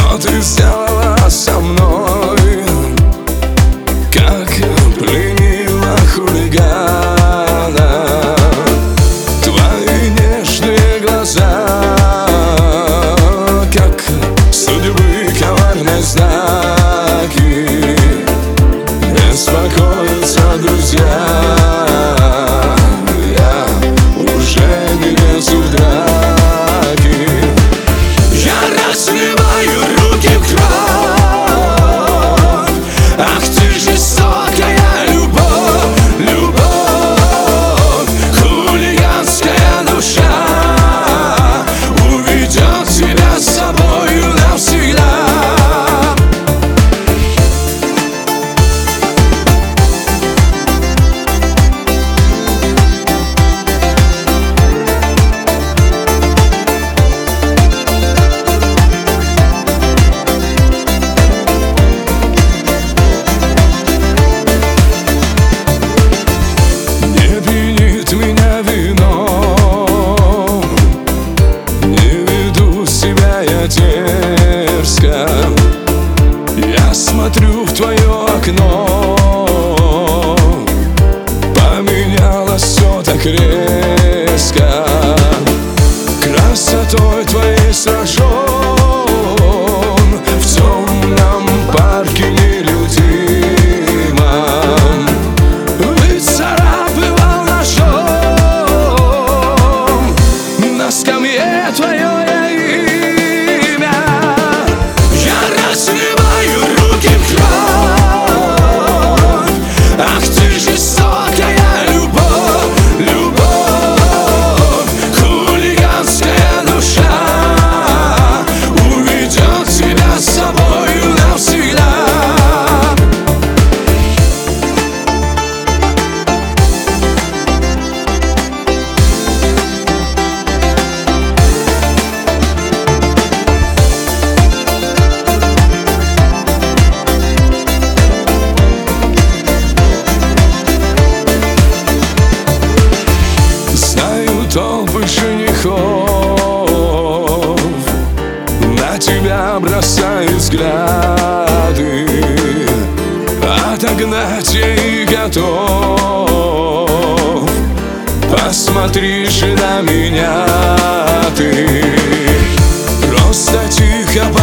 что ты сделала со мной, как пленила хулигана. Твои нежные глаза, как судьбы коварные знаки. Беспокоятся друзья, я уже не лезу в драки. Я разливаю руки в кровь. Ах ты жестокая любовь, любовь. Хулиганская душа уведет тебя с собою навсегда. Дерзко я смотрю в твое окно. Поменялось все так резко. Красотой твоей сражен в темном парке нелюдимом. Выцарапывал ножом на скамье твое имя. Разливаю руки в кровь. Ах ты жестокая любовь, любовь. Хулиганская душа уведет тебя с собою навсегда. Толпы женихов на тебя бросают взгляды. Отогнать я и готов. Посмотри же на меня ты, просто тихо